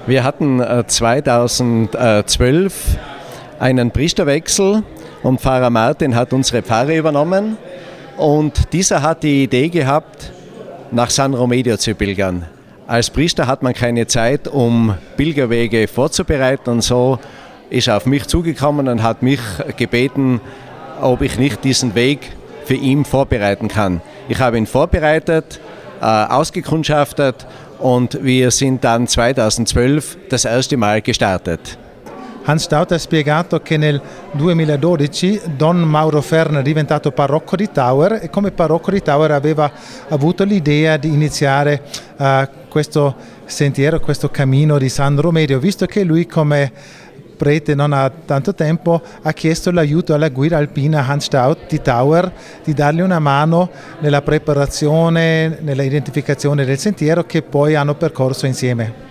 Wir hatten 2012 einen Priesterwechsel und Pfarrer Martin hat unsere Pfarre übernommen und dieser hat die Idee gehabt, nach San Romedeo zu pilgern. Als Priester hat man keine Zeit, um Pilgerwege vorzubereiten und so ist er auf mich zugekommen und hat mich gebeten, ob ich nicht diesen Weg für ihn vorbereiten kann. Ich habe ihn vorbereitet, ausgekundschaftet und wir sind dann 2012 das erste Mal gestartet. Hans Stout ha spiegato che nel 2012 Don Mauro Ferner è diventato parrocco di Tower e come parrocco di Tower aveva avuto l'idea di iniziare questo sentiero, questo cammino di San Romedeo, visto che lui come prete non ha tanto tempo, ha chiesto l'aiuto alla guida alpina Hans Stout di Tower di dargli una mano nella preparazione, nella identificazione del sentiero che poi hanno percorso insieme.